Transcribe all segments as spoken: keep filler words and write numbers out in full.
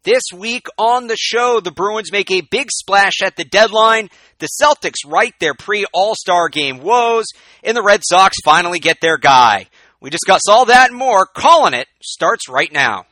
This week on the show, the Bruins make a big splash at the deadline, the Celtics right their pre-All-Star game woes, and the Red Sox finally get their guy. We discuss all that and more. Calling It starts right now.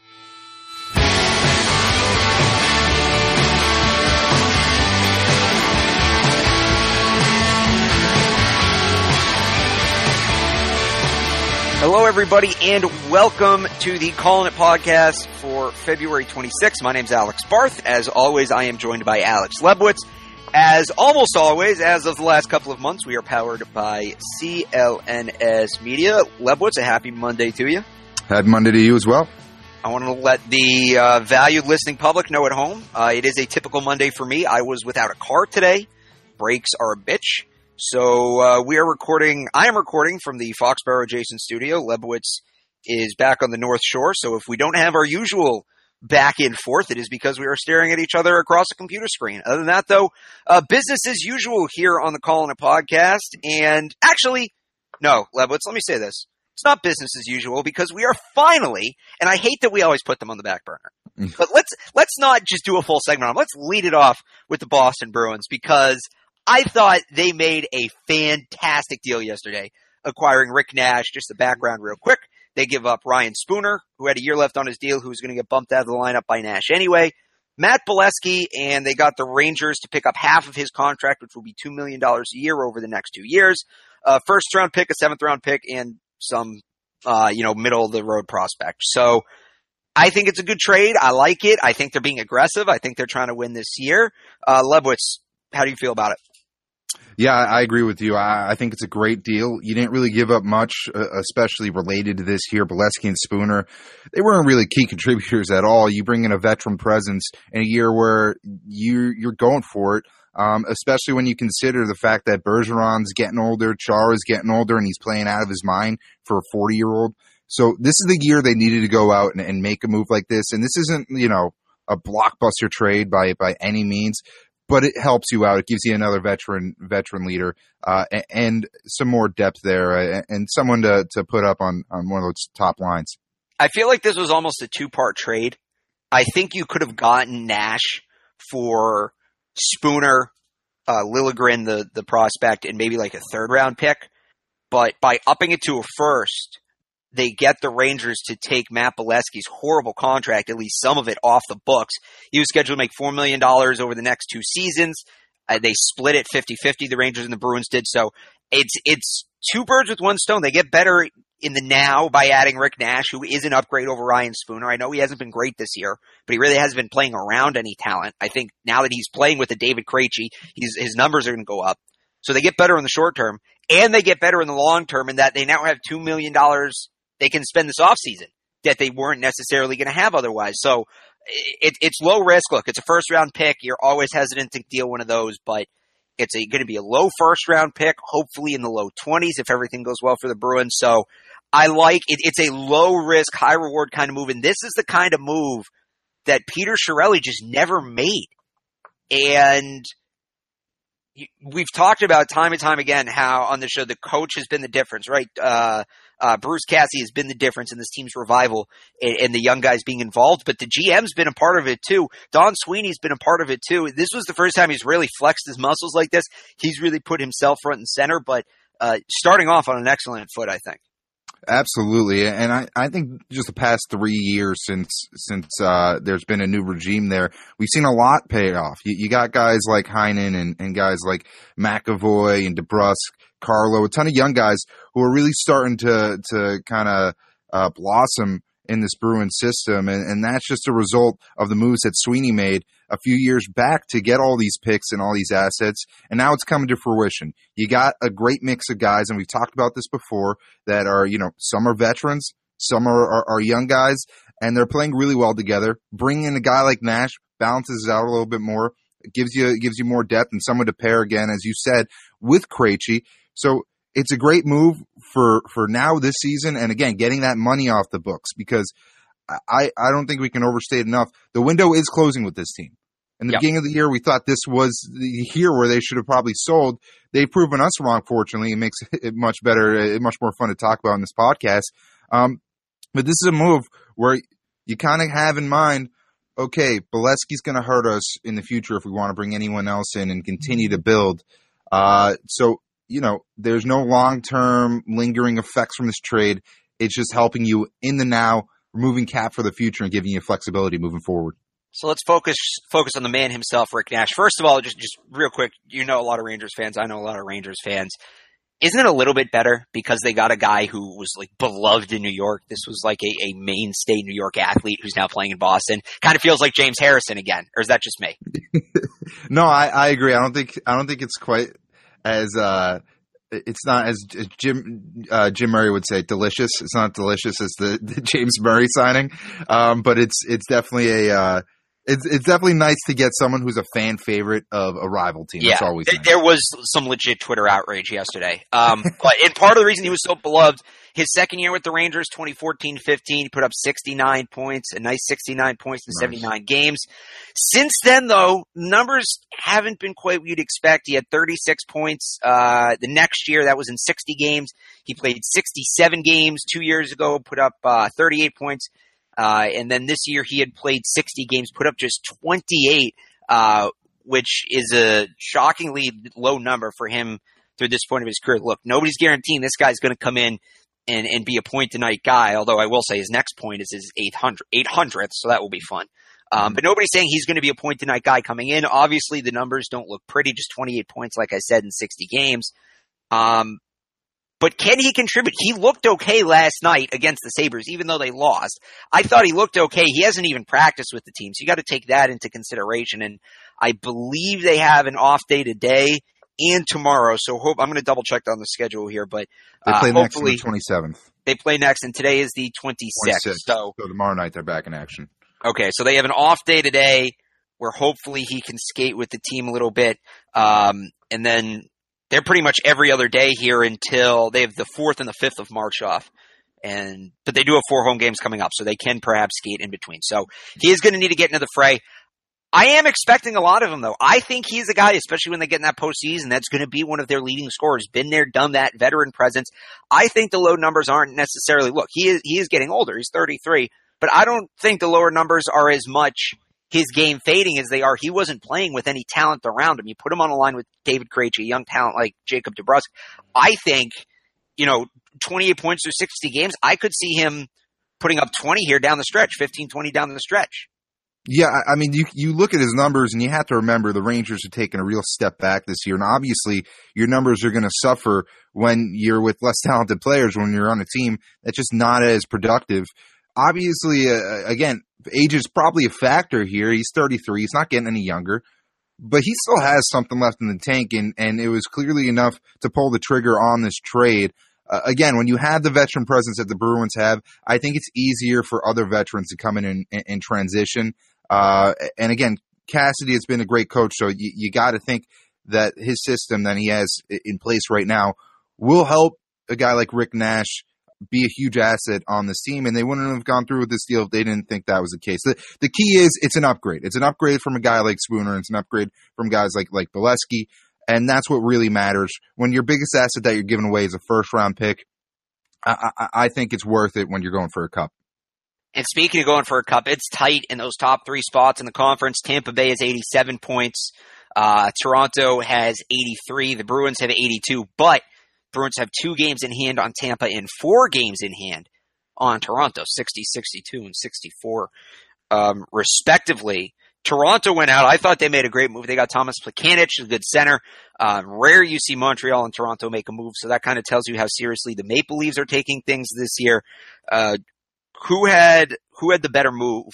Hello, everybody, and welcome to the Calling It podcast for February twenty-sixth. My name's Alex Barth. As always, I am joined by Alex Lebowitz. As almost always, as of the last couple of months, we are powered by C L N S Media. Lebowitz, a happy Monday to you. Happy Monday to you as well. I want to let the uh, valued listening public know at home, uh, it is a typical Monday for me. I was without a car today. Brakes are a bitch. So uh, we are recording, I am recording from the Foxborough adjacent studio. Lebowitz is back on the North Shore, so if we don't have our usual back and forth, it is because we are staring at each other across a computer screen. Other than that, though, uh, business as usual here on the Calling It podcast. And actually, no, Lebowitz, let me say this. It's not business as usual because we are finally, and I hate that we always put them on the back burner, but let's let's not just do a full segment on them. Let's lead it off with the Boston Bruins because I thought they made a fantastic deal yesterday, acquiring Rick Nash. Just the background real quick. They give up Ryan Spooner, who had a year left on his deal, who was going to get bumped out of the lineup by Nash anyway. Matt Bolesky, and they got the Rangers to pick up half of his contract, which will be two million dollars a year over the next two years. A first-round pick, a seventh-round pick, and some, uh, you know, middle-of-the-road prospect. So I think it's a good trade. I like it. I think they're being aggressive. I think they're trying to win this year. Uh, Lebowitz, how do you feel about it? Yeah, I agree with you. I, I think it's a great deal. You didn't really give up much, uh, especially related to this here. Bolesky and Spooner, they weren't really key contributors at all. You bring in a veteran presence in a year where you, you're going for it, um, especially when you consider the fact that Bergeron's getting older, Chara's getting older, and he's playing out of his mind for a forty-year-old. So this is the year they needed to go out and, and make a move like this. And this isn't, you know, a blockbuster trade by by any means. But it helps you out. It gives you another veteran veteran leader uh, and, and some more depth there uh, and someone to, to put up on, on one of those top lines. I feel like this was almost a two-part trade. I think you could have gotten Nash for Spooner, uh, Liljegren, the, the prospect, and maybe like a third-round pick. But by upping it to a first, they get the Rangers to take Matt Bolesky's horrible contract, at least some of it, off the books. He was scheduled to make four million dollars over the next two seasons. Uh, they split it fifty-fifty, the Rangers and the Bruins did. So it's it's two birds with one stone. They get better in the now by adding Rick Nash, who is an upgrade over Ryan Spooner. I know he hasn't been great this year, but he really hasn't been playing around any talent. I think now that he's playing with the David Krejci, he's, his numbers are going to go up. So they get better in the short term, and they get better in the long term in that they now have two million dollars they can spend this offseason that they weren't necessarily going to have otherwise. So it, it's low risk. Look, it's a first-round pick. You're always hesitant to deal one of those, but it's going to be a low first-round pick, hopefully in the low twenties if everything goes well for the Bruins. So I like it. It's a low-risk, high-reward kind of move, and this is the kind of move that Peter Chiarelli just never made. And we've talked about time and time again how on the show the coach has been the difference, right? Uh, uh, Bruce Cassidy has been the difference in this team's revival and, and the young guys being involved, but the G M's been a part of it too. Don Sweeney's been a part of it too. This was the first time he's really flexed his muscles like this. He's really put himself front and center, but uh, starting off on an excellent foot, I think. Absolutely. And I, I think just the past three years since since uh, there's been a new regime there, we've seen a lot pay off. You, you got guys like Heinen and, and guys like McAvoy and DeBrusk, Carlo, a ton of young guys who are really starting to, to kind of uh, blossom in this Bruins system. And, and that's just a result of the moves that Sweeney made a few years back to get all these picks and all these assets. And now it's coming to fruition. You got a great mix of guys, and we've talked about this before, that are, you know, some are veterans, some are, are, are young guys, and they're playing really well together. Bringing in a guy like Nash balances it out a little bit more. It gives you, it gives you more depth and someone to pair again, as you said, with Krejci. So it's a great move for, for now this season. And again, getting that money off the books, because I, I don't think we can overstate enough. The window is closing with this team. In the yep. beginning of the year, we thought this was the year where they should have probably sold. They've proven us wrong, fortunately. It makes it much better, much more fun to talk about in this podcast. Um, but this is a move where you kind of have in mind okay, Bolesky's going to hurt us in the future if we want to bring anyone else in and continue to build. Uh, so, you know, there's no long-term lingering effects from this trade. It's just helping you in the now, removing cap for the future and giving you flexibility moving forward. So let's focus focus on the man himself, Rick Nash. First of all, just just real quick, you know a lot of Rangers fans. I know a lot of Rangers fans. Isn't it a little bit better because they got a guy who was like beloved in New York? This was like a, a mainstay New York athlete who's now playing in Boston. Kind of feels like James Harrison again, or is that just me? No, I, I agree. I don't think I don't think it's quite as uh, it's not as Jim uh, Jim Murray would say delicious. It's not delicious as the, the James Murray signing, um, but it's it's definitely a. Uh, It's it's definitely nice to get someone who's a fan favorite of a rival team. Yeah, That's always th- nice. There was some legit Twitter outrage yesterday. Um, but and part of the reason he was so beloved, his second year with the Rangers, twenty fourteen fifteen, he put up sixty-nine points, a nice sixty-nine points in Nice. seventy-nine games. Since then, though, numbers haven't been quite what you'd expect. He had thirty-six points. Uh, the next year, that was in sixty games. He played sixty-seven games two years ago, put up uh, thirty-eight points. Uh, and then this year he had played sixty games, put up just twenty-eight, uh, which is a shockingly low number for him through this point of his career. Look, nobody's guaranteeing this guy's going to come in and, and be a point-a-night guy, although I will say his next point is his eight hundredth, so that will be fun. Um, but nobody's saying he's going to be a point-a-night guy coming in. Obviously, the numbers don't look pretty, just twenty-eight points, like I said, in sixty games. Um, But can he contribute? He looked okay last night against the Sabres, even though they lost. I thought he looked okay. He hasn't even practiced with the team, so you got to take that into consideration. And I believe they have an off day today and tomorrow, so hope I'm going to double check on the schedule here. But They play uh, next on hopefully the twenty-seventh. They play next, and today is the twenty-sixth. twenty-sixth. So, so tomorrow night they're back in action. okay, so they have an off day today where hopefully he can skate with the team a little bit, um, and then they're pretty much every other day here until they have the fourth and the fifth of March off. And, but they do have four home games coming up, so they can perhaps skate in between. So he is going to need to get into the fray. I am expecting a lot of him, though. I think he's a guy, especially when they get in that postseason, that's going to be one of their leading scorers. Been there, done that, veteran presence. I think the low numbers aren't necessarily, look, he is, he is getting older. He's thirty-three, but I don't think the lower numbers are as much his game fading as they are. He wasn't playing with any talent around him. You put him on a line with David Krejci, a young talent like Jacob DeBrusk. I think, you know, twenty-eight points through sixty games, I could see him putting up twenty here down the stretch, fifteen, twenty down the stretch. Yeah, I mean, you you look at his numbers, and you have to remember the Rangers are taking a real step back this year. And obviously, your numbers are going to suffer when you're with less talented players, when you're on a team that's just not as productive. Obviously, uh, again, age is probably a factor here. He's thirty-three. He's not getting any younger. But he still has something left in the tank, and, and it was clearly enough to pull the trigger on this trade. Uh, again, when you have the veteran presence that the Bruins have, I think it's easier for other veterans to come in and, and, and transition. Uh, and again, Cassidy has been a great coach, so you, you got to think that his system that he has in place right now will help a guy like Rick Nash be a huge asset on this team, and they wouldn't have gone through with this deal if they didn't think that was the case. The, the key is it's an upgrade. It's an upgrade from a guy like Spooner, and it's an upgrade from guys like, like Bolesky, and that's what really matters. When your biggest asset that you're giving away is a first-round pick, I, I, I think it's worth it when you're going for a cup. And speaking of going for a cup, it's tight in those top three spots in the conference. Tampa Bay has eighty-seven points. Uh, Toronto has eighty-three. The Bruins have eighty-two, but Bruins have two games in hand on Tampa and four games in hand on Toronto, sixty, sixty-two, and sixty-four, um, respectively. Toronto went out. I thought they made a great move. They got Thomas Plekanec, a good center. Um, rare you see Montreal and Toronto make a move, so that kind of tells you how seriously the Maple Leafs are taking things this year. Uh, who had who had the better move?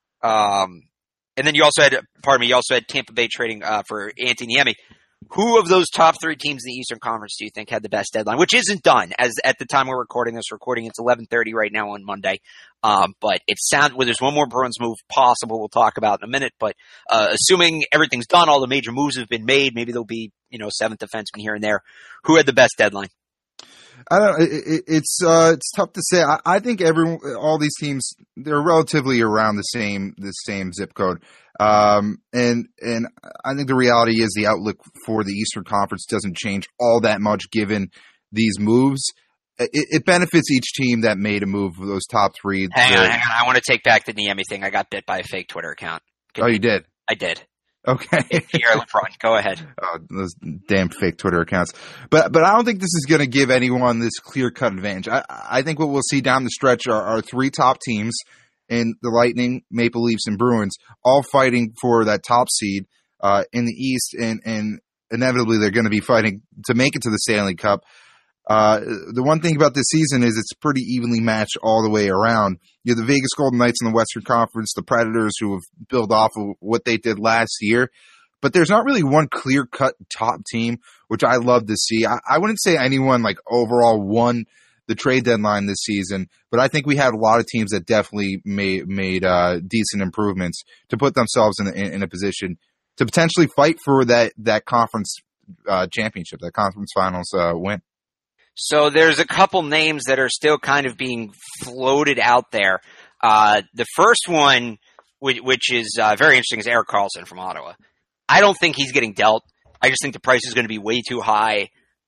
Um, and then you also had, pardon me, you also had Tampa Bay trading uh, for Antti Niemi. Who of those top three teams in the Eastern Conference do you think had the best deadline? Which isn't done, as at the time we're recording this recording. It's eleven thirty right now on Monday. Um, but it sounds, well, there's one more Bruins move possible we'll talk about in a minute. But uh, assuming everything's done, all the major moves have been made, maybe there'll be, you know, seventh defenseman here and there. Who had the best deadline? I don't. It, it, it's uh, it's tough to say. I, I think everyone, all these teams, they're relatively around the same the same zip code. Um, and and I think the reality is the outlook for the Eastern Conference doesn't change all that much given these moves. it, it benefits each team that made a move of those top three. Hang to, on, hang on. I want to take back the Niemi thing. I got bit by a fake Twitter account. Can oh, you did? I did. Okay. Pierre LeBrun, go ahead. Oh, those damn fake Twitter accounts. But but I don't think this is going to give anyone this clear-cut advantage. I, I think what we'll see down the stretch are, are three top teams in the Lightning, Maple Leafs, and Bruins, all fighting for that top seed uh, in the East, and, and inevitably they're going to be fighting to make it to the Stanley Cup. Uh, the one thing about this season is it's pretty evenly matched all the way around. You have the Vegas Golden Knights in the Western Conference, the Predators, who have built off of what they did last year. But there's not really one clear-cut top team, which I love to see. I, I wouldn't say anyone like overall won the trade deadline this season, but I think we had a lot of teams that definitely made made uh, decent improvements to put themselves in, in, in a position to potentially fight for that that conference uh, championship, that conference finals uh, win. So there's a couple names that are still kind of being floated out there. Uh, the first one, which, which is uh, very interesting, is Erik Karlsson from Ottawa. I don't think he's getting dealt. I just think the price is going to be way too high.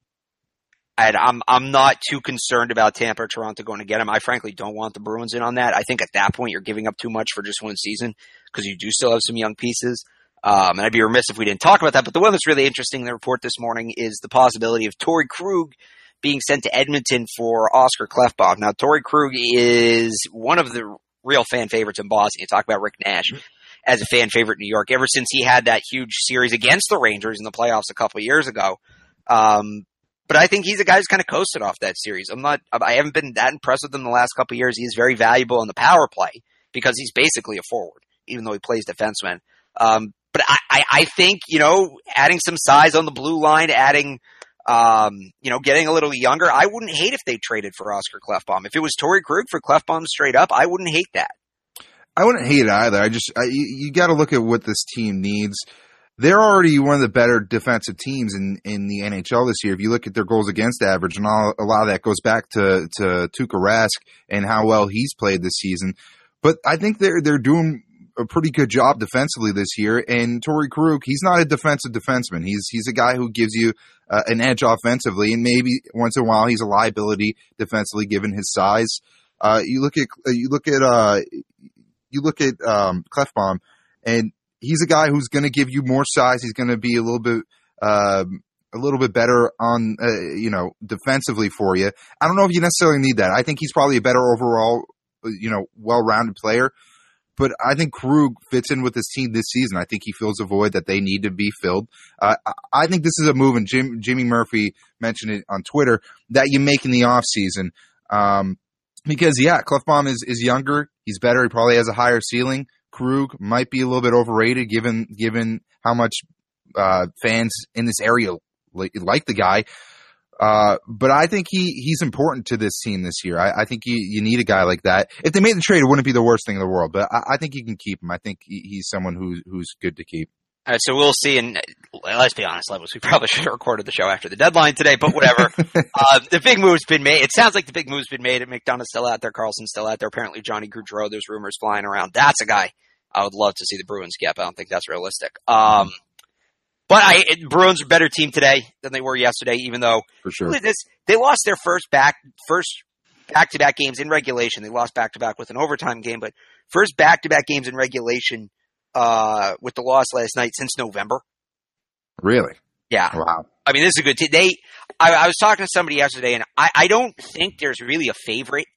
And I'm I'm not too concerned about Tampa or Toronto going to get him. I frankly don't want the Bruins in on that. I think at that point you're giving up too much for just one season because you do still have some young pieces. Um, and I'd be remiss if we didn't talk about that. But the one that's really interesting in the report this morning is the possibility of Torrey Krug being sent to Edmonton for Oscar Klefbom. Now, Torrey Krug is one of the real fan favorites in Boston. You talk about Rick Nash as a fan favorite in New York ever since he had that huge series against the Rangers in the playoffs a couple of years ago. Um, but I think he's a guy who's kind of coasted off that series. I'm not, I haven't been that impressed with him the last couple of years. He's very valuable in the power play because he's basically a forward, even though he plays defenseman. Um, but I, I, I think, you know, adding some size on the blue line, adding, Um, you know, getting a little younger. I wouldn't hate if they traded for Oscar Klefbom. If it was Torrey Krug for Klefbom straight up, I wouldn't hate that. I wouldn't hate it either. I just, I, you, you got to look at what this team needs. They're already one of the better defensive teams in, in the N H L this year. If you look at their goals against average, and all, a lot of that goes back to, to Tuukka Rask and how well he's played this season. But I think they're, they're doing a pretty good job defensively this year. And Torrey Krug, he's not a defensive defenseman. He's, he's a guy who gives you uh, an edge offensively, and maybe once in a while he's a liability defensively given his size. Uh, you look at, you look at, uh, you look at, um, Klefbom, and he's a guy who's going to give you more size. He's going to be a little bit, um, a little bit better on, uh, you know, defensively for you. I don't know if you necessarily need that. I think he's probably a better overall, you know, well-rounded player. But I think Krug fits in with this team this season. I think he fills a void that they need to be filled. Uh, I think this is a move, and Jim, Jimmy Murphy mentioned it on Twitter, that you make in the offseason. Um, because, yeah, Klefbom is, is younger. He's better. He probably has a higher ceiling. Krug might be a little bit overrated given given how much uh, fans in this area like, like the guy. Uh, but I think he, he's important to this team this year. I, I think you, you need a guy like that. If they made the trade, it wouldn't be the worst thing in the world, but I, I think you can keep him. I think he, he's someone who's, who's good to keep. All right, so we'll see. And let's be honest, Levels, we probably should have recorded the show after the deadline today, but whatever. uh, the big move's been made. It sounds like the big move's been made. McDonough's still out there. Karlsson's still out there. Apparently Johnny Gaudreau, there's rumors flying around. That's a guy I would love to see the Bruins get, but I don't think that's realistic. Um, But I, it, Bruins are a better team today than they were yesterday, even though for sure. This, they lost their first back first back-to-back games in regulation. They lost back-to-back with an overtime game, but first back-to-back games in regulation uh, with the loss last night since November. Really? Yeah. Wow. I mean, this is a good team. They, I, I was talking to somebody yesterday, and I, I don't think there's really a favorite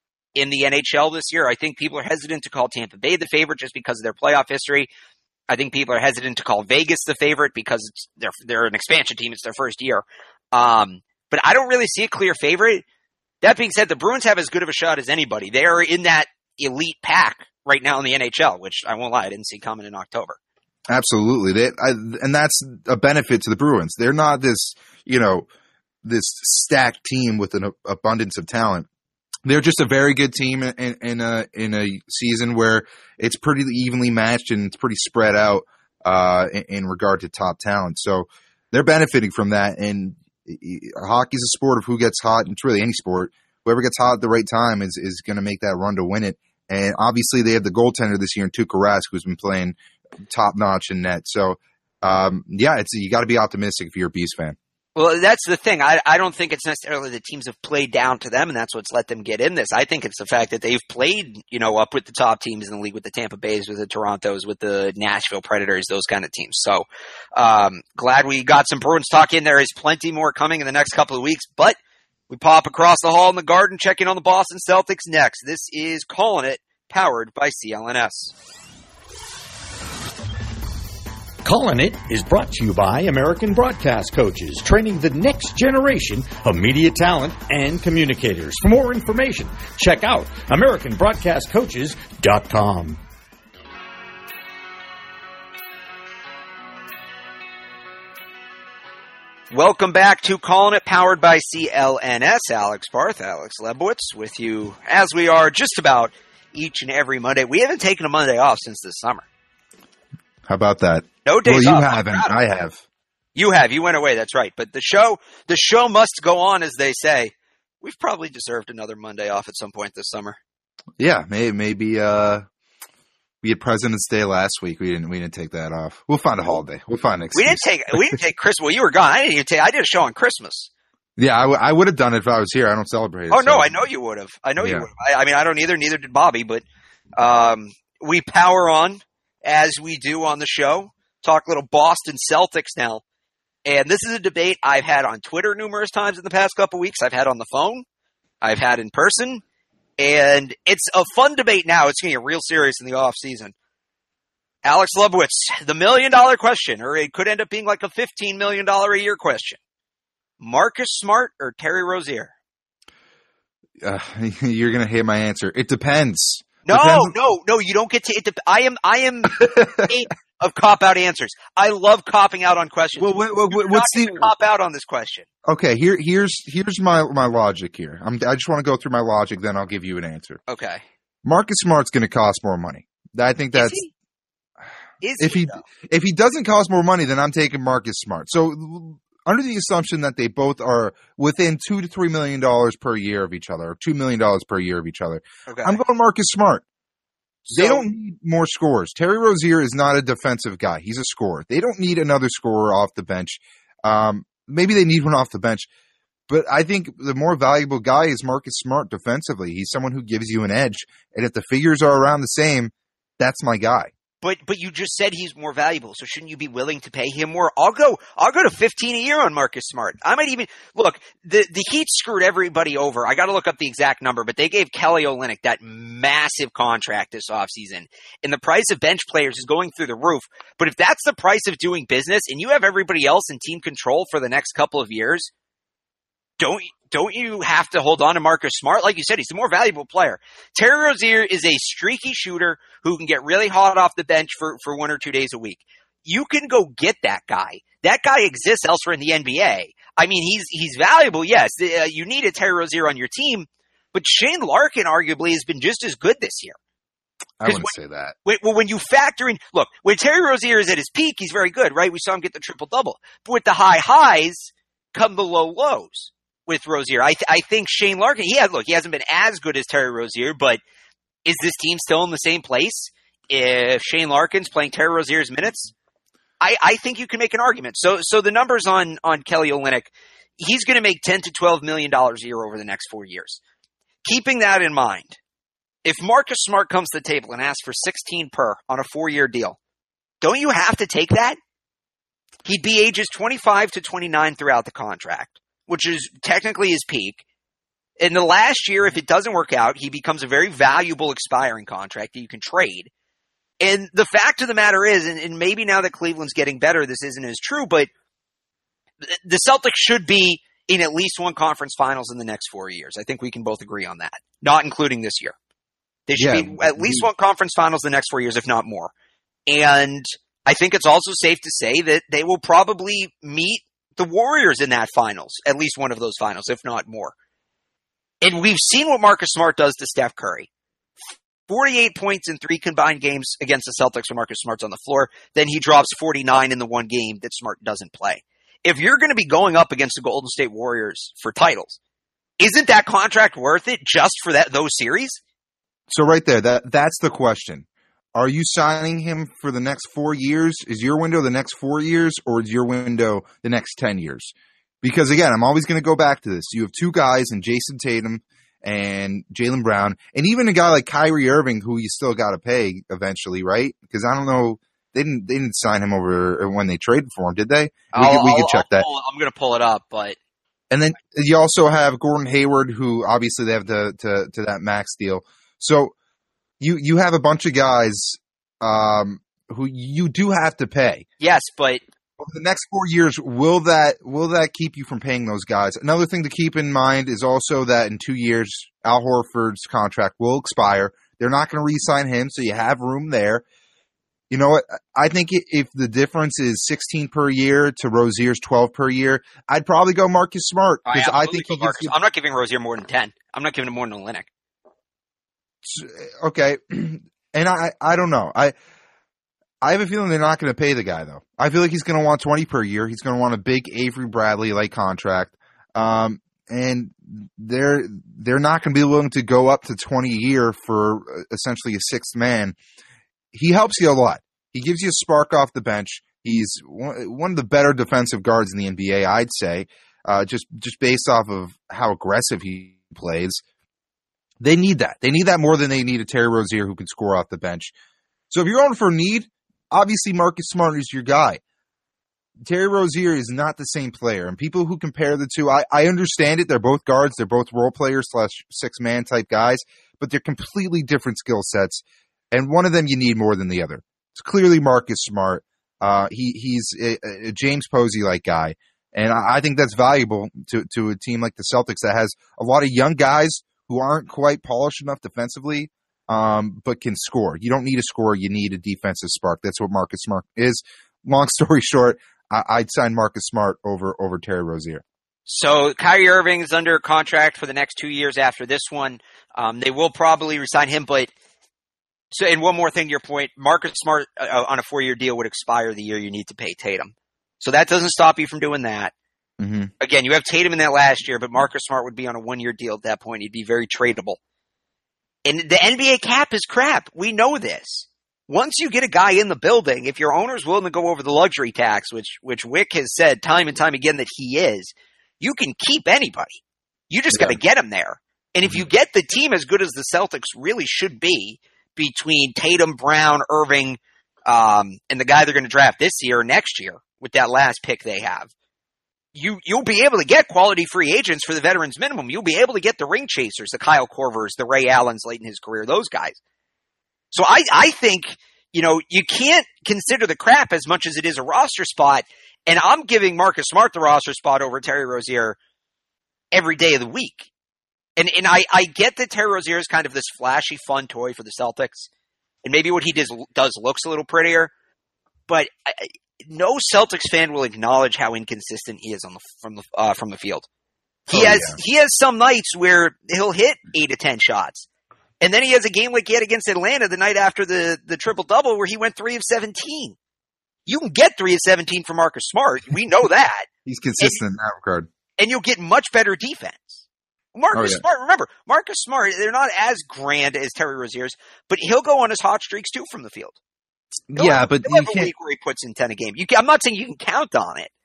in the N H L this year. I think people are hesitant to call Tampa Bay the favorite just because of their playoff history. I think people are hesitant to call Vegas the favorite because it's, they're they're an expansion team. It's their first year. Um, but I don't really see a clear favorite. That being said, the Bruins have as good of a shot as anybody. They are in that elite pack right now in the N H L, which I won't lie, I didn't see coming in October. Absolutely. They, I, and that's a benefit to the Bruins. They're not this, you know, this stacked team with an abundance of talent. They're just a very good team in, in a in a season where it's pretty evenly matched and it's pretty spread out uh, in, in regard to top talent. So they're benefiting from that. And hockey's a sport of who gets hot. And it's really any sport. Whoever gets hot at the right time is is going to make that run to win it. And obviously they have the goaltender this year in Tuukka Rask, who's been playing top notch in net. So um, yeah, it's you got to be optimistic if you're a Beast fan. Well, that's the thing. I, I don't think it's necessarily the teams have played down to them, and that's what's let them get in this. I think it's the fact that they've played, you know, up with the top teams in the league, with the Tampa Bays, with the Torontos, with the Nashville Predators, those kind of teams. So, um, glad we got some Bruins talk in. There is plenty more coming in the next couple of weeks, but we pop across the hall in the Garden, checking on the Boston Celtics next. This is Calling It, powered by C L N S. Calling It is brought to you by American Broadcast Coaches, training the next generation of media talent and communicators. For more information, check out American Broadcast Coaches dot com. Welcome back to Calling It, powered by C L N S. Alex Barth, Alex Lebowitz, with you as we are just about each and every Monday. We haven't taken a Monday off since this summer. How about that? No days well, you off. haven't. I have. You have. You went away. That's right. But the show, the show must go on, as they say. We've probably deserved another Monday off at some point this summer. Yeah, maybe. maybe uh, we had President's Day last week. We didn't. We didn't take that off. We'll find a holiday. We'll find an excuse. We didn't take. We didn't take Christmas. Well, you were gone. I didn't even take. I did a show on Christmas. Yeah, I, w- I would have done it if I was here. I don't celebrate it. Oh so. no, I know you would have. I know Yeah. you would have. I, I mean, I don't either. Neither did Bobby. But um, we power on as we do on the show. Talk a little Boston Celtics now. And this is a debate I've had on Twitter numerous times in the past couple weeks. I've had on the phone. I've had in person. And it's a fun debate now. It's going to get real serious in the off season. Alex Lebowitz, the million dollar question, or it could end up being like a fifteen million dollars a year question. Marcus Smart or Terry Rozier? Uh, you're going to hate my answer. It depends. No, Depends- no, no, you don't get to. It dep- I am, I am of cop out answers. I love copping out on questions. Well, what, what, You're what's not the gonna cop out on this question? okay? Here, here's here's my my logic here. I'm, I just want to go through my logic, then I'll give you an answer. Okay. Marcus Smart's going to cost more money. I think that's Is he? Is if he, he though? if he doesn't cost more money, then I'm taking Marcus Smart. So under the assumption that they both are within two to three million dollars per year of each other, or two million dollars per year of each other, Okay. I'm going Marcus Smart. So- They don't need more scores. Terry Rozier is not a defensive guy. He's a scorer. They don't need another scorer off the bench. Um, maybe they need one off the bench. But I think the more valuable guy is Marcus Smart defensively. He's someone who gives you an edge. And if the figures are around the same, that's my guy. But but you just said he's more valuable, so shouldn't you be willing to pay him more? I'll go I'll go to fifteen a year on Marcus Smart. I might even look, the the Heat screwed everybody over. I gotta look up the exact number, but they gave Kelly Olynyk that massive contract this offseason. And the price of bench players is going through the roof. But if that's the price of doing business and you have everybody else in team control for the next couple of years, don't Don't you have to hold on to Marcus Smart? Like you said, he's the more valuable player. Terry Rozier is a streaky shooter who can get really hot off the bench for, for one or two days a week. You can go get that guy. That guy exists elsewhere in the N B A. I mean, he's he's valuable, yes. Uh, you need a Terry Rozier on your team, but Shane Larkin arguably has been just as good this year. I wouldn't when, say that. When, well, when you factor in, look, when Terry Rozier is at his peak, he's very good, right? We saw him get the triple-double. But with the high highs come the low lows. With Rozier, I, th- I think Shane Larkin, he has, look, he hasn't been as good as Terry Rozier, but is this team still in the same place if Shane Larkin's playing Terry Rozier's minutes? I, I think you can make an argument. So, so the numbers on, on Kelly Olynyk, he's going to make ten to twelve million dollars a year over the next four years. Keeping that in mind, if Marcus Smart comes to the table and asks for sixteen per on a four-year deal, don't you have to take that? He'd be ages twenty-five to twenty-nine throughout the contract, which is technically his peak. In the last year, if it doesn't work out, he becomes a very valuable expiring contract that you can trade. And the fact of the matter is, and, and maybe now that Cleveland's getting better, this isn't as true, but the Celtics should be in at least one conference finals in the next four years. I think we can both agree on that, not including this year. They should Yeah, be at least one conference finals the next four years, if not more. And I think it's also safe to say that they will probably meet the Warriors in that finals, at least one of those finals, if not more. And we've seen what Marcus Smart does to Steph Curry. forty-eight points in three combined games against the Celtics when Marcus Smart's on the floor. Then he drops forty-nine in the one game that Smart doesn't play. If you're going to be going up against the Golden State Warriors for titles, isn't that contract worth it just for that those series? So right there, that that's the question. Are you signing him for the next four years? Is your window the next four years, or is your window the next ten years? Because again, I'm always going to go back to this. You have two guys in Jason Tatum and Jaylen Brown, and even a guy like Kyrie Irving, who you still got to pay eventually, right? Because I don't know, they didn't they didn't sign him over when they traded for him, did they? We I'll, could, we I'll, could check I'll that. pull, I'm going to pull it up, but And then you also have Gordon Hayward, who obviously they have to to, to that max deal. So you you have a bunch of guys um, who you do have to pay. yes, but Over the next four years, will that will that keep you from paying those guys? Another thing to keep in mind is also that in two years, Al Horford's contract will expire. They're not going to re-sign him, so you have room there. You know what? I think if the difference is sixteen per year to Rozier's twelve per year, I'd probably go Marcus Smart I, because I, think he Marcus. gives. I'm not giving Rozier more than ten. I'm not giving him more than Olynyk. Okay, and I I don't know. I I have a feeling they're not going to pay the guy though. I feel like he's going to want twenty per year. He's going to want a big Avery Bradley like contract, um, and they're they're not going to be willing to go up to twenty a year for essentially a sixth man. He helps you a lot. He gives you a spark off the bench. He's one of the better defensive guards in the N B A, I'd say, uh, just just based off of how aggressive he plays. They need that. They need that more than they need a Terry Rozier who can score off the bench. So if you're going for need, obviously Marcus Smart is your guy. Terry Rozier is not the same player. And people who compare the two, I, I understand it. They're both guards. They're both role players slash six-man type guys. But they're completely different skill sets. And one of them you need more than the other. It's clearly Marcus Smart. Uh, he He's a, a James Posey-like guy. And I, I think that's valuable to, to a team like the Celtics that has a lot of young guys who aren't quite polished enough defensively, um, but can score. You don't need a scorer. You need a defensive spark. That's what Marcus Smart is. Long story short, I, I'd sign Marcus Smart over, over Terry Rozier. So Kyrie Irving is under contract for the next two years after this one. Um, they will probably resign him, but so, and one more thing to your point, Marcus Smart uh, on a four-year deal would expire the year you need to pay Tatum. So that doesn't stop you from doing that. Mm-hmm. Again, you have Tatum in that last year, but Marcus Smart would be on a one-year deal at that point. He'd be very tradable. And the N B A cap is crap. We know this. Once you get a guy in the building, if your owner's willing to go over the luxury tax, which which Wick has said time and time again that he is, you can keep anybody. You just Yeah. got to get him there. And if you get the team as good as the Celtics really should be, between Tatum, Brown, Irving, um, and the guy they're going to draft this year or next year with that last pick they have, you, you'll be able to get quality free agents for the veterans minimum. You'll be able to get the ring chasers, the Kyle Korvers, the Ray Allens late in his career, those guys. So I, I think, you know, you can't consider the crap as much as it is a roster spot. And I'm giving Marcus Smart the roster spot over Terry Rozier every day of the week. And and I, I get that Terry Rozier is kind of this flashy, fun toy for the Celtics. And maybe what he does, does looks a little prettier. But I, no Celtics fan will acknowledge how inconsistent he is on the from the uh, from the field. He Oh, has yeah. he has some nights where he'll hit eight to ten shots. And then he has a game like he had against Atlanta the night after the, the triple-double where he went three of seventeen. You can get three of seventeen from Marcus Smart. We know that. He's consistent in that regard. And you'll get much better defense. Marcus Oh, yeah. Smart, remember, Marcus Smart, they're not as grand as Terry Rozier's, but he'll go on his hot streaks too from the field. He'll Yeah, have, but he'll you have a can't. week where he puts in ten a game. You can, I'm not saying you can count on it,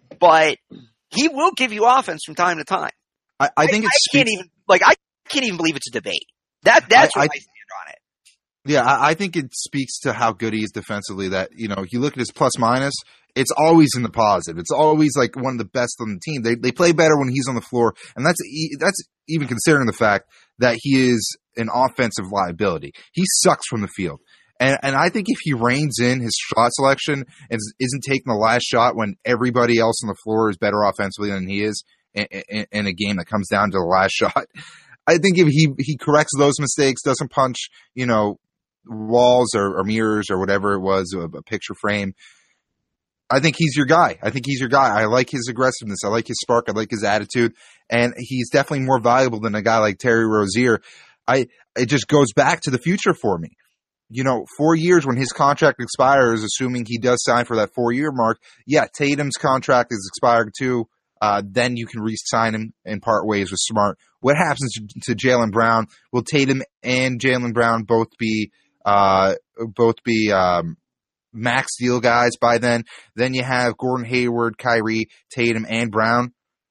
but he will give you offense from time to time. I, I think I, it I can't speaks. even, like, I can't even believe it's a debate. That That's I- where I- I stand on it. Yeah, I, I think it speaks to how good he is defensively. That you know, you look at his plus minus, it's always in the positive. It's always like one of the best on the team. They they play better when he's on the floor, and that's e- that's even considering the fact that he is an offensive liability. He sucks from the field, and and I think if he reins in his shot selection and isn't taking the last shot when everybody else on the floor is better offensively than he is in, in, in a game that comes down to the last shot, I think if he he corrects those mistakes, doesn't punch, you know, walls or, or mirrors or whatever it was, a, a picture frame, I think he's your guy. I think he's your guy. I like his aggressiveness. I like his spark. I like his attitude. And he's definitely more valuable than a guy like Terry Rozier. I, it just goes back to the future for me. You know, four years when his contract expires, assuming he does sign for that four year mark. Yeah, Tatum's contract is expired too. Uh, then you can re-sign him and part ways with Smart. What happens to, to Jaylen Brown? Will Tatum and Jaylen Brown both be, uh, both be, um, max deal guys by then? Then you have Gordon Hayward, Kyrie, Tatum, and Brown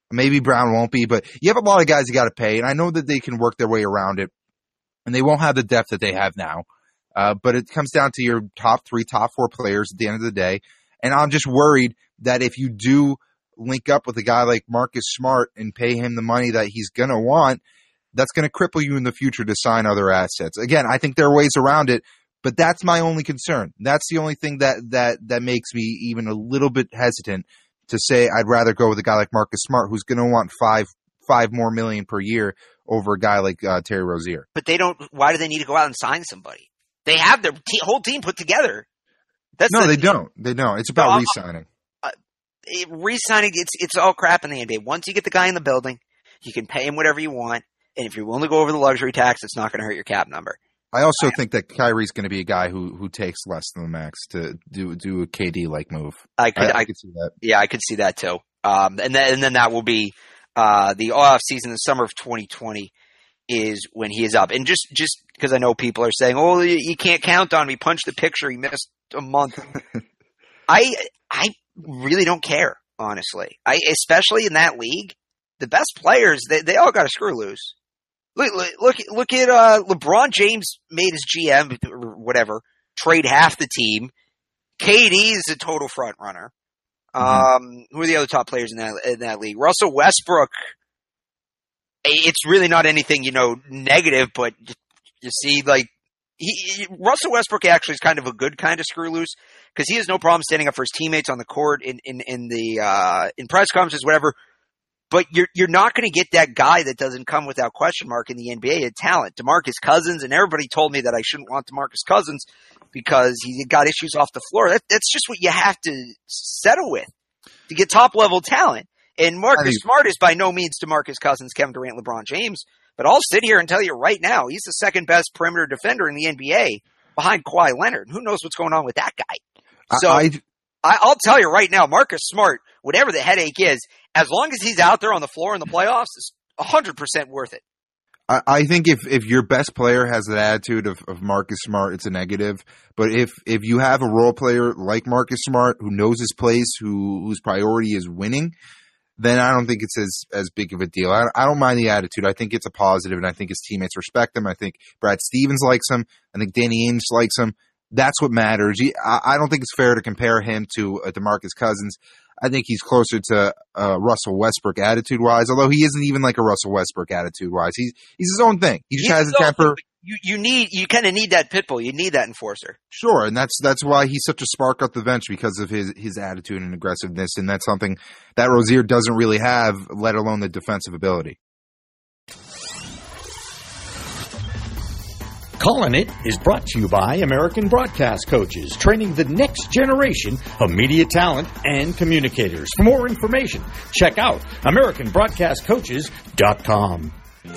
Maybe Brown won't be, but you have a lot of guys you got to pay, and I know that they can work their way around it, and they won't have the depth that they have now. Uh, but it comes down to your top three, top four players at the end of the day. And I'm just worried that if you do link up with a guy like Marcus Smart and pay him the money that he's going to want, that's going to cripple you in the future to sign other assets. Again, I think there are ways around it, but that's my only concern. That's the only thing that, that, that makes me even a little bit hesitant to say I'd rather go with a guy like Marcus Smart, who's going to want five, five more million per year over a guy like uh, Terry Rozier. But they don't, why do they need to go out and sign somebody? They have their te- whole team put together. That's no, the, they don't. They don't. It's about no, re-signing. Uh, re-signing, it's it's all crap in the N B A. Once you get the guy in the building, you can pay him whatever you want. And if you're willing to go over the luxury tax, it's not going to hurt your cap number. I also I, think that Kyrie's going to be a guy who who takes less than the max to do do a K D-like move. I could, I, I could see that. Yeah, I could see that too. Um, and then and then that will be uh, the off season, the summer of twenty twenty. Is when he is up. And just just because I know people are saying, oh, you, you can't count on me, punch the picture, he missed a month. I I really don't care, honestly. I especially in that league, the best players, they, they all got to screw loose. Look, look, look, look at uh, LeBron James made his G M, or whatever, trade half the team. K D is a total front runner. Mm-hmm. Um, who are the other top players in that in that league? Russell Westbrook. It's really not anything, you know, negative, but you see, like, he, he, Russell Westbrook actually is kind of a good kind of screw loose because he has no problem standing up for his teammates on the court in, in, in the, uh, in press conferences, whatever. But you're, you're not going to get that guy that doesn't come without question mark in the N B A at talent. DeMarcus Cousins, and everybody told me that I shouldn't want DeMarcus Cousins because he got issues off the floor. That, that's just what you have to settle with to get top level talent. And Marcus think, Smart is by no means DeMarcus Cousins, Kevin Durant, LeBron James. But I'll sit here and tell you right now, he's the second best perimeter defender in the N B A behind Kawhi Leonard. Who knows what's going on with that guy? So I, I, I'll tell you right now, Marcus Smart, whatever the headache is, as long as he's out there on the floor in the playoffs, is one hundred percent worth it. I, I think if, if your best player has that attitude of, of Marcus Smart, it's a negative. But if, if you have a role player like Marcus Smart who knows his place, who whose priority is winning, then I don't think it's as, as big of a deal. I, I don't mind the attitude. I think it's a positive, and I think his teammates respect him. I think Brad Stevens likes him. I think Danny Ainge likes him. That's what matters. He, I, I don't think it's fair to compare him to uh, DeMarcus Cousins. I think he's closer to uh, Russell Westbrook attitude-wise, although he isn't even like a Russell Westbrook attitude-wise. He's he's his own thing. He just he's has a temper. You you need you kind of need that pit bull. You need that enforcer. Sure, and that's that's why he's such a spark off the bench, because of his his attitude and aggressiveness, and that's something that Rozier doesn't really have, let alone the defensive ability. Callin' It is brought to you by American Broadcast Coaches, training the next generation of media talent and communicators. For more information, check out American Broadcast Coaches dot com.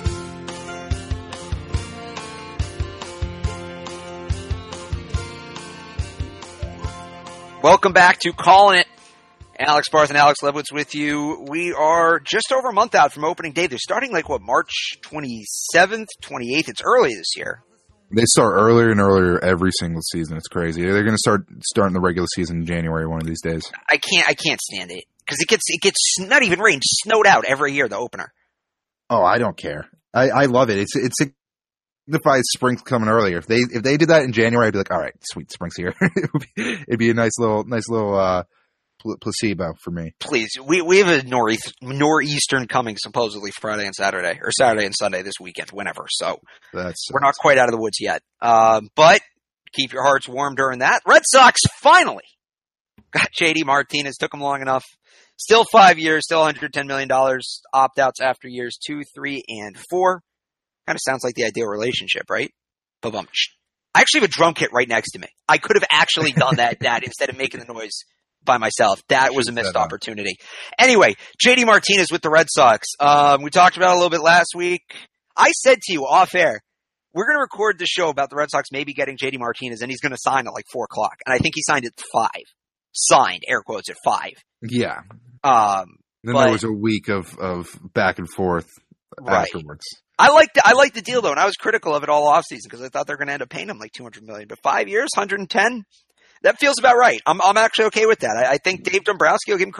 Welcome back to Callin' It. Alex Barth and Alex Lebowitz with you. We are just over a month out from opening day. They're starting like, what, March twenty-seventh, twenty-eighth? It's early this year. They start earlier and earlier every single season. It's crazy. They're going to start starting the regular season in January one of these days. I can't I can't stand it because it gets, it gets not even rain, just snowed out every year, the opener. Oh, I don't care. I, I love it. It's it's signifies spring's coming earlier. If they if they did that in January, I'd be like, all right, sweet, spring's here. it would be, it'd be a nice little nice little uh, pl- placebo for me. Please, we we have a north nor'eastern coming supposedly Friday and Saturday, or Saturday and Sunday this weekend, whenever. So That's, we're not quite out of the woods yet. Um, but keep your hearts warm during that. Red Sox finally got J D Martinez. Took them long enough. Still five years, still one hundred ten million dollars. Opt-outs after years two, three, and four. Kind of sounds like the ideal relationship, right? Ba-bum. I actually have a drum kit right next to me. I could have actually done that, that instead of making the noise by myself. That was a missed opportunity. Anyway, J D Martinez with the Red Sox. Um, we talked about it a little bit last week. I said to you off air, we're going to record the show about the Red Sox maybe getting J D Martinez, and he's going to sign at like four o'clock. And I think he signed at five. Signed, air quotes, at five. Yeah. Um, then but, there was a week of, of back and forth right. afterwards. I liked the, I liked the deal though, and I was critical of it all offseason because I thought they're going to end up paying him like two hundred million dollars. But five years, one hundred ten, that feels about right. I'm I'm actually okay with that. I, I think Dave Dombrowski will give him credit.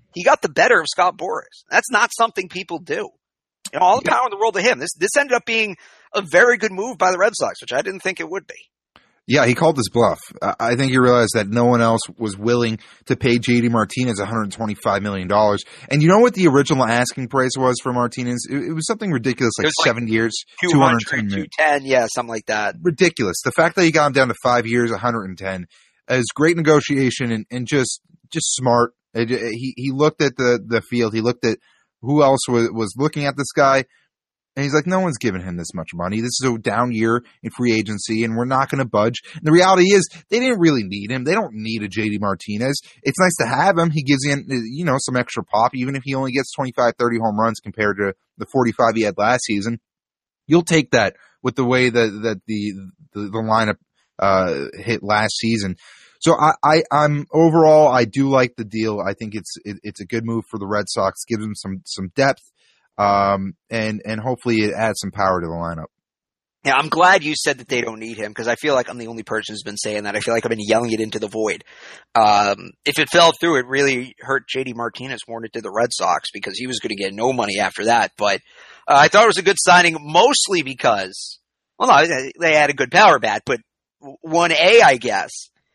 he got the better of Scott Boras. That's not something people do. You know, all the power in the world to him. This this ended up being a very good move by the Red Sox, which I didn't think it would be. Yeah, he called his bluff. I think he realized that no one else was willing to pay J D Martinez one hundred twenty-five million dollars. And you know what the original asking price was for Martinez? It, it was something ridiculous, like seven like years, two hundred ten million. two ten, yeah, something like that. Ridiculous. The fact that he got him down to five years, one hundred ten, is great negotiation and, and just just smart. It, he he looked at the, the field. He looked at who else was, was looking at this guy. And he's like, no one's giving him this much money. This is a down year in free agency, and we're not going to budge. And the reality is, they didn't really need him. They don't need a J D Martinez. It's nice to have him. He gives you, you know, some extra pop, even if he only gets twenty-five, thirty home runs compared to the forty-five he had last season. You'll take that with the way that, that the, the, the lineup uh, hit last season. So I, I, I'm overall, I do like the deal. I think it's it, it's a good move for the Red Sox. Gives them some some depth. Um, and, and hopefully it adds some power to the lineup. Yeah, I'm glad you said that they don't need him because I feel like I'm the only person who's been saying that. I feel like I've been yelling it into the void. Um, if it fell through, it really hurt J D Martinez more than it did the Red Sox because he was going to get no money after that. But uh, I thought it was a good signing mostly because, well, no, they had a good power bat, but one A, I guess,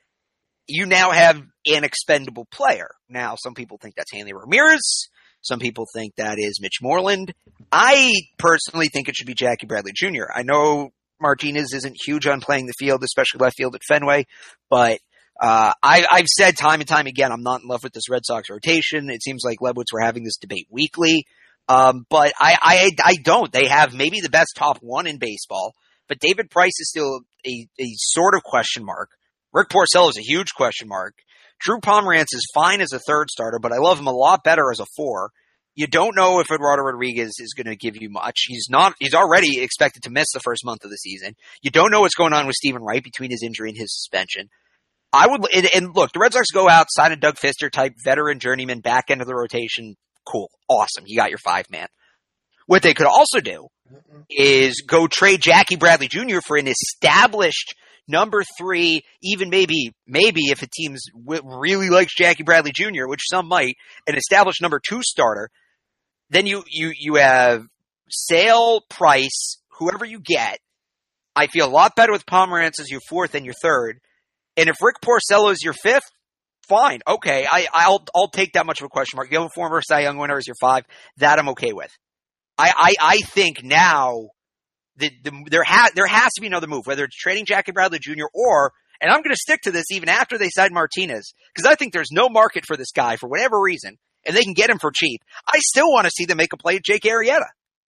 you now have an expendable player. Now, some people think that's Hanley Ramirez. Some people think that is Mitch Moreland. I personally think it should be Jackie Bradley Junior I know Martinez isn't huge on playing the field, especially left field at Fenway, but uh, I, I've said time and time again, I'm not in love with this Red Sox rotation. It seems like Lebowitz were having this debate weekly, um, but I, I, I don't. They have maybe the best top one in baseball, but David Price is still a, a sort of question mark. Rick Porcello is a huge question mark. Drew Pomerantz is fine as a third starter, but I love him a lot better as a four. You don't know if Eduardo Rodriguez is going to give you much. He's not. He's already expected to miss the first month of the season. You don't know what's going on with Stephen Wright between his injury and his suspension. I would and, and look, the Red Sox go out, sign a Doug Fister type veteran journeyman back end of the rotation. Cool, awesome. You got your five man. What they could also do is go trade Jackie Bradley Junior for an established number three, even maybe, maybe if a team really likes Jackie Bradley Junior, which some might, an established number two starter, then you, you, you have Sale, Price, whoever you get. I feel a lot better with Pomerantz as your fourth and your third. And if Rick Porcello is your fifth, fine. Okay. I, I'll, I'll take that much of a question mark. You have a former Cy Young winner as your five. That I'm okay with. I, I, I think now, The, the, there, ha- there has to be another move, whether it's trading Jackie Bradley Junior or, and I'm going to stick to this even after they sign Martinez, because I think there's no market for this guy for whatever reason, and they can get him for cheap. I still want to see them make a play at Jake Arrieta.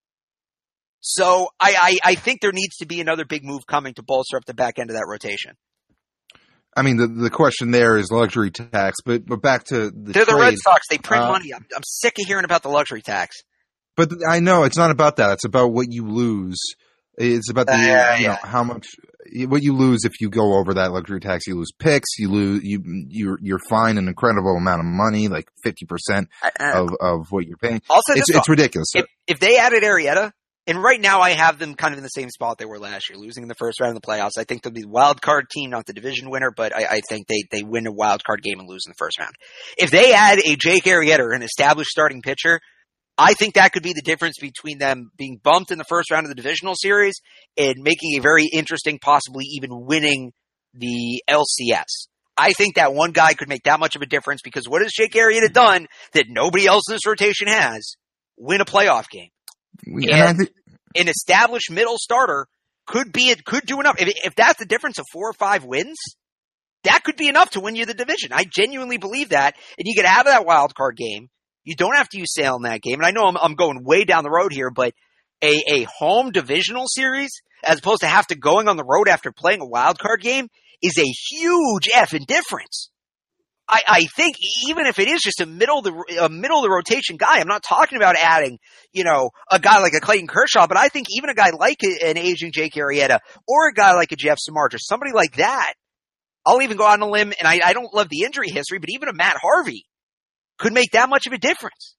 So I, I, I think there needs to be another big move coming to bolster up the back end of that rotation. I mean, the the question there is luxury tax, but but back to the They're trade, the Red Sox. They print uh, money. I'm, I'm sick of hearing about the luxury tax. But I know it's not about that. It's about what you lose. It's about the, uh, yeah, you know, yeah. how much, what you lose if you go over that luxury tax. You lose picks. You lose, you, you're, you're fined an incredible amount of money, like fifty percent of, of what you're paying. Also, it's, it's ridiculous. If, if they added Arrieta, and right now I have them kind of in the same spot they were last year, losing in the first round of the playoffs. I think they'll be the wild card team, not the division winner, but I, I think they, they win a wild card game and lose in the first round. If they add a Jake Arrieta, an established starting pitcher, I think that could be the difference between them being bumped in the first round of the divisional series and making a very interesting, possibly even winning the L C S. I think that one guy could make that much of a difference because what has Jake Arrieta done that nobody else in this rotation has? Win a playoff game. And and I think, an established middle starter could be it could do enough. If, if that's the difference of four or five wins, that could be enough to win you the division. I genuinely believe that. And you get out of that wild card game. You don't have to use Sale in that game. And I know I'm, I'm going way down the road here, but a, a home divisional series, as opposed to have to going on the road after playing a wild card game, is a huge effing difference. I, I think even if it is just a middle of the a middle of the rotation guy, I'm not talking about adding, you know, a guy like a Clayton Kershaw, but I think even a guy like an aging Jake Arrieta or a guy like a Jeff Samardzija, somebody like that, I'll even go out on a limb, and I, I don't love the injury history, but even a Matt Harvey could make that much of a difference.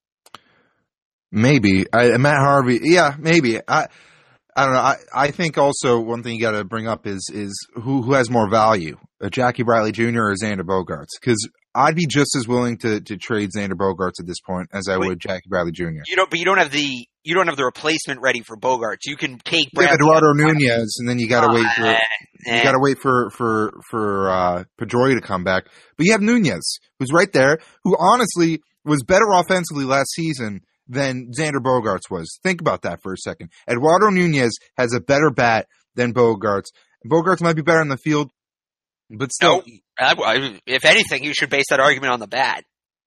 Maybe. I, Matt Harvey, yeah, maybe. I I don't know. I, I think also one thing you got to bring up is is who who has more value. a Jackie Bradley Junior or Xander Bogaerts? Because I'd be just as willing to, to trade Xander Bogaerts at this point as I Wait, would Jackie Bradley Junior You don't, but you don't have the you don't have the replacement ready for Bogaerts. You can take Bradley. Yeah, Eduardo Nunez, and then you got to uh, wait for eh. you got to wait for for for uh, Pedroia to come back. But you have Nunez, who's right there, who honestly was better offensively last season than Xander Bogaerts was. Think about that for a second. Eduardo Nunez has a better bat than Bogaerts. Bogaerts might be better in the field, but still. No, I, I, if anything, you should base that argument on the bat.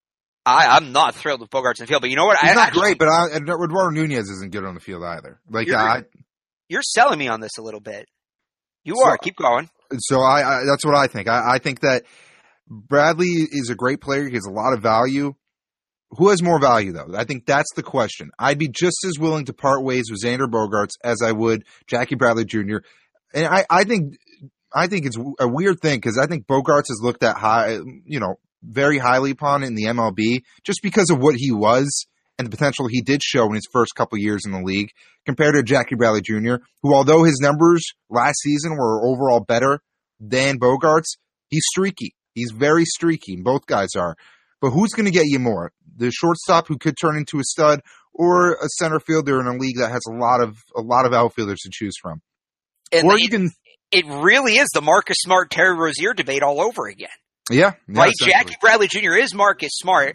I, I'm not thrilled with Bogaerts in the field, but you know what? He's I, not actually, great, but I, Eduardo Nunez isn't good on the field either. Like you're, I, you're selling me on this a little bit. You so, are. Keep going. So I, I that's what I think. I, I think that Bradley is a great player. He has a lot of value. Who has more value, though? I think that's the question. I'd be just as willing to part ways with Xander Bogaerts as I would Jackie Bradley Junior And I, I think, I think it's a weird thing because I think Bogaerts is looked at high, you know, very highly upon in the M L B just because of what he was and the potential he did show in his first couple years in the league compared to Jackie Bradley Junior, who, although his numbers last season were overall better than Bogaerts, he's streaky. He's very streaky. Both guys are. But who's going to get you more? The shortstop who could turn into a stud, or a center fielder in a league that has a lot of a lot of outfielders to choose from? And or it, you can. It really is the Marcus Smart, Terry Rozier debate all over again. Yeah, yeah right. Jackie Bradley Junior is Marcus Smart.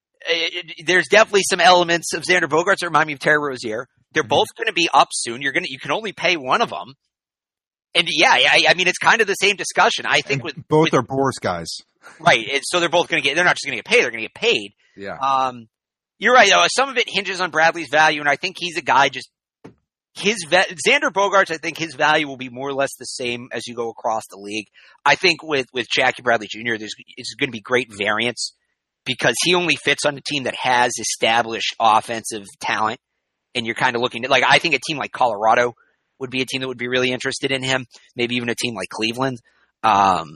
It, it, there's definitely some elements of Xander Bogaerts that remind me of Terry Rozier. They're mm-hmm. both going to be up soon. You're going to you can only pay one of them. And yeah, I, I mean it's kind of the same discussion. I think with both with, are Boras guys. Right. And so they're both going to get, they're not just going to get paid, they're going to get paid. Yeah. Um, you're right, though. Some of it hinges on Bradley's value, and I think he's a guy just, his, Xander Bogaerts, I think his value will be more or less the same as you go across the league. I think with, with Jackie Bradley Junior, there's, it's going to be great variance because he only fits on a team that has established offensive talent, and you're kind of looking at, like, I think a team like Colorado would be a team that would be really interested in him, maybe even a team like Cleveland. Um,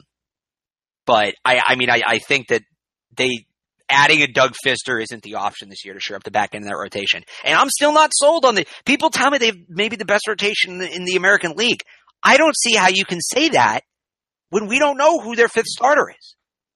But I, I mean, I, I think that they adding a Doug Fister isn't the option this year to shore up the back end of that rotation. And I'm still not sold on the people tell me they've maybe the best rotation in the, in the American League. I don't see how you can say that when we don't know who their fifth starter is.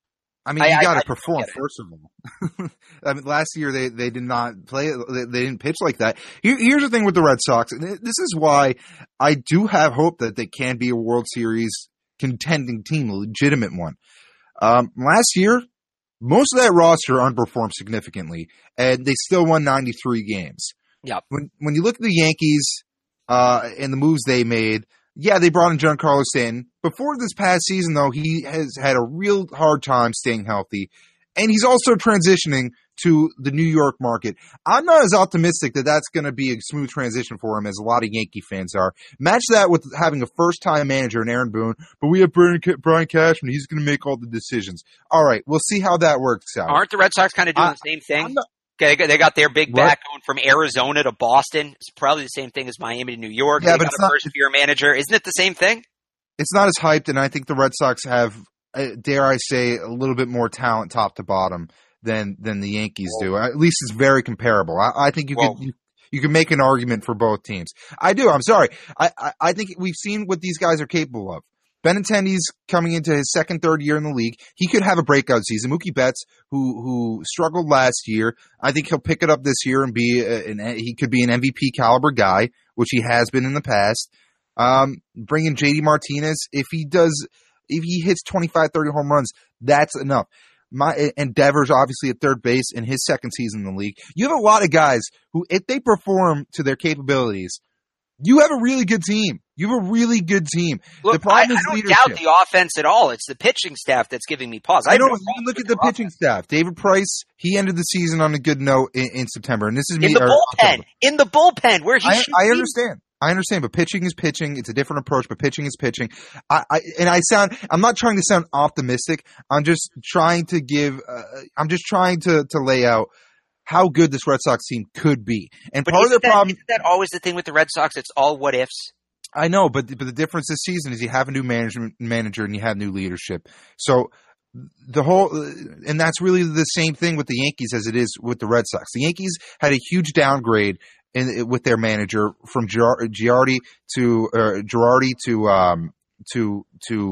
I mean, you got to perform first of all. I mean, last year they, they did not play. They, they didn't pitch like that. Here, here's the thing with the Red Sox. This is why I do have hope that they can be a World Series contending team, a legitimate one. Um, last year, most of that roster underperformed significantly, and they still won ninety-three games. Yep. When when you look at the Yankees uh, and the moves they made, yeah, they brought in Giancarlo Stanton. Before this past season, though, he has had a real hard time staying healthy, and he's also transitioning to the New York market. I'm not as optimistic that that's going to be a smooth transition for him as a lot of Yankee fans are. Match that with having a first-time manager in Aaron Boone, but we have Brian Cashman. He's going to make all the decisions. All right, we'll see how that works out. Aren't the Red Sox kind of doing I, the same thing? Not, they, got, they got their big bat going from Arizona to Boston. It's probably the same thing as Miami to New York. Yeah, they but got it's a not, first-year manager. Isn't it the same thing? It's not as hyped, and I think the Red Sox have, uh, dare I say, a little bit more talent top to bottom than than the Yankees Whoa. do. At least it's very comparable. I, I think you Whoa. could you, you can make an argument for both teams. I do. I'm sorry. I, I, I think we've seen what these guys are capable of. Benintendi's coming into his second, third year in the league. He could have a breakout season. Mookie Betts, who who struggled last year, I think he'll pick it up this year and be a, an he could be an M V P caliber guy, which he has been in the past. Um, bringing J D Martinez, if he does, if he hits twenty-five, thirty home runs, that's enough. My and Devers obviously at third base in his second season in the league. You have a lot of guys who, if they perform to their capabilities, you have a really good team. You have a really good team. Look, the problem I, is I don't leadership. doubt the offense at all. It's the pitching staff that's giving me pause. I, I know. No you look at the pitching offense. staff. David Price, he ended the season on a good note in, in September, and this is me in the bullpen. In the bullpen, where he I, should I be. understand. I understand, but pitching is pitching. It's a different approach, but pitching is pitching. I, I and I sound. I'm not trying to sound optimistic. I'm just trying to give. Uh, I'm just trying to to lay out how good this Red Sox team could be. And but part of the that, problem isn't that always the thing with the Red Sox? It's all what ifs. I know, but but the difference this season is you have a new management manager and you have new leadership. So the whole, and that's really the same thing with the Yankees as it is with the Red Sox. The Yankees had a huge downgrade in, with their manager from Girardi to uh, Girardi to um, to to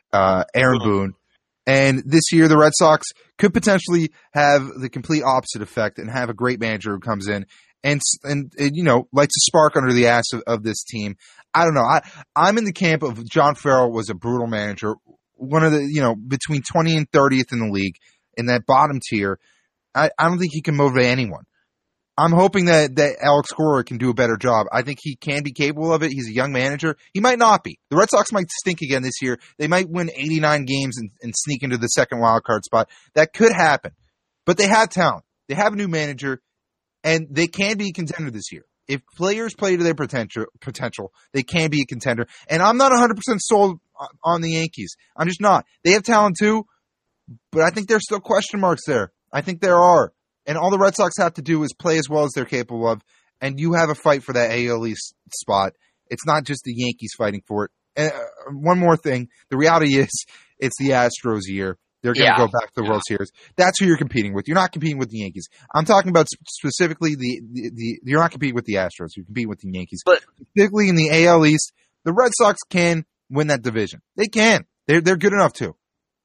uh, Aaron Boone. And this year, the Red Sox could potentially have the complete opposite effect and have a great manager who comes in and, and, and you know, lights a spark under the ass of, of this team. I don't know. I, I'm in the camp of John Farrell was a brutal manager, one of the, you know, between twentieth and thirtieth in the league, in that bottom tier. I, I don't think he can motivate anyone. I'm hoping that, that Alex Cora can do a better job. I think he can be capable of it. He's a young manager. He might not be. The Red Sox might stink again this year. They might win eighty-nine games and, and sneak into the second wild card spot. That could happen. But they have talent. They have a new manager, and they can be a contender this year. If players play to their potential, potential, they can be a contender. And I'm not one hundred percent sold on the Yankees. I'm just not. They have talent too, but I think there's still question marks there. I think there are. And all the Red Sox have to do is play as well as they're capable of, and you have a fight for that A L East spot. It's not just the Yankees fighting for it. And uh, one more thing. The reality is it's the Astros year. They're going to yeah. go back to the yeah. World Series. That's who you're competing with. You're not competing with the Yankees. I'm talking about specifically the, the, the you're not competing with the Astros. You're competing with the Yankees. But specifically in the A L East, the Red Sox can win that division. They can. They're, they're good enough to.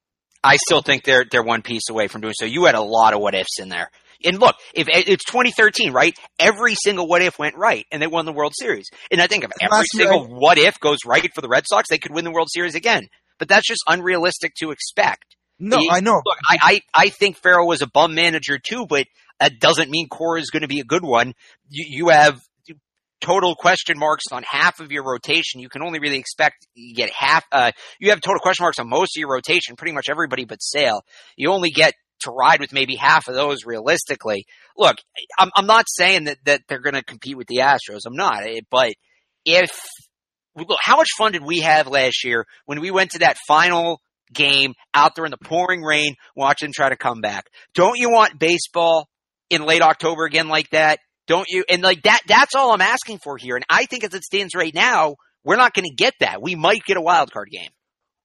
I still think they're they're one piece away from doing so. You had a lot of what ifs in there. And look, if it's twenty thirteen, right? Every single what if went right, and they won the World Series. And I think if every Last single year, what if goes right for the Red Sox, they could win the World Series again. But that's just unrealistic to expect. No, he, I know. Look, I, I I think Farrell was a bum manager too, but that doesn't mean Cora is going to be a good one. You, you have total question marks on half of your rotation. You can only really expect you get half. Uh, you have total question marks on most of your rotation, pretty much everybody but Sale. You only get to ride with maybe half of those realistically. Look, I'm, I'm not saying that, that they're going to compete with the Astros. I'm not. But if look, how much fun did we have last year when we went to that final game out there in the pouring rain, watching them try to come back? Don't you want baseball in late October again like that? Don't you? And like that, that's all I'm asking for here. And I think as it stands right now, we're not going to get that. We might get a wild card game.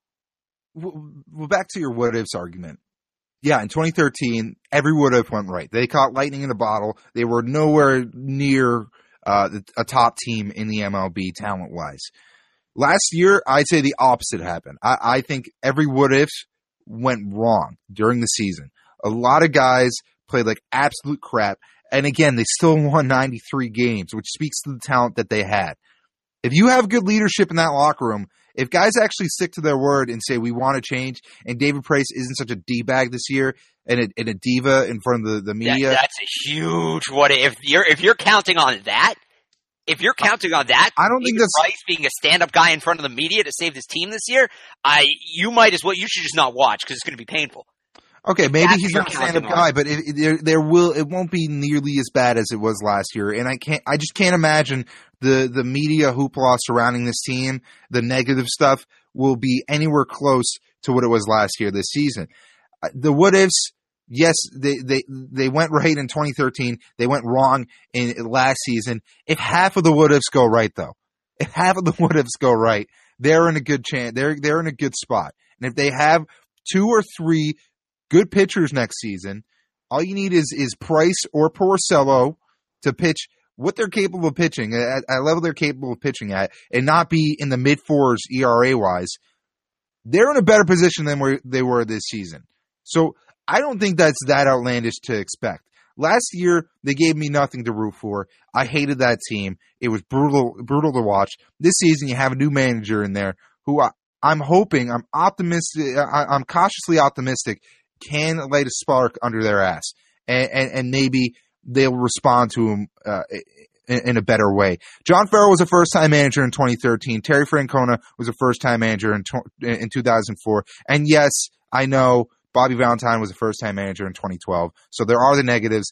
Well, back to your what ifs argument. Yeah, in twenty thirteen, every what if went right. They caught lightning in the bottle. They were nowhere near uh, a top team in the M L B talent wise. Last year, I'd say the opposite happened. I, I think every what if went wrong during the season. A lot of guys played like absolute crap. And again, they still won ninety-three games, which speaks to the talent that they had. If you have good leadership in that locker room, if guys actually stick to their word and say, we want to change, and David Price isn't such a D-bag this year and a, and a diva in front of the, the media. That, that's a huge what if. You're, if you're counting on that, if you're counting on that, I don't think that's Price being a stand-up guy in front of the media to save this team this year, I you might as well, you should just not watch because it's going to be painful. Okay, maybe he's not a stand-up guy, but it, it, there, there will it won't be nearly as bad as it was last year, and I can't. I just can't imagine the the media hoopla surrounding this team, the negative stuff, will be anywhere close to what it was last year. This season, the what ifs, yes, they they they went right in twenty thirteen. They went wrong in last season. If half of the what ifs go right, though, if half of the what ifs go right, they're in a good chance. They're they're in a good spot, and if they have two or three good pitchers next season, all you need is is Price or Porcello to pitch what they're capable of pitching at a level they're capable of pitching at, and not be in the mid fours E R A wise. They're in a better position than where they were this season. So I don't think that's that outlandish to expect. Last year they gave me nothing to root for. I hated that team. It was brutal, brutal to watch. This season you have a new manager in there who I, I'm hoping, I'm optimistic, I, I'm cautiously optimistic, can light a spark under their ass, and, and, and maybe they'll respond to him uh, in, in a better way. John Farrell was a first-time manager in twenty thirteen. Terry Francona was a first-time manager in, in two thousand four. And yes, I know Bobby Valentine was a first-time manager in twenty twelve. So there are the negatives.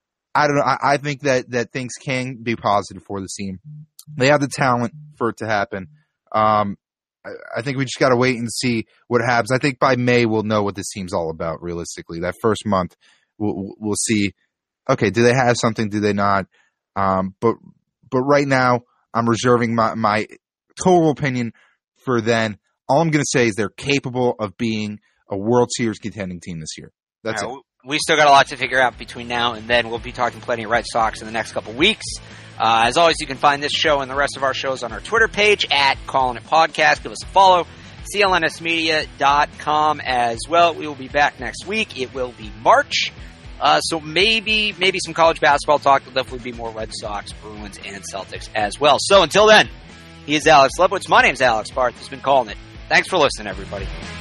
I don't know. I, I think that, that things can be positive for the team. They have the talent for it to happen. Um, I think we just got to wait and see what happens. I think by May we'll know what this team's all about. Realistically, that first month we'll we'll see. Okay, do they have something? Do they not? Um, but but right now I'm reserving my my total opinion for then. All I'm going to say is they're capable of being a World Series contending team this year. That's right, it. We still got a lot to figure out between now and then. We'll be talking plenty of Red Sox in the next couple weeks. Uh, as always, you can find this show and the rest of our shows on our Twitter page at Callin' It Podcast. Give us a follow. C L N S media dot com as well. We will be back next week. It will be March. Uh, so maybe maybe some college basketball talk. There'll definitely be more Red Sox, Bruins, and Celtics as well. So until then, he is Alex Lebowitz. My name's Alex Barth. He's been calling it. Thanks for listening, everybody.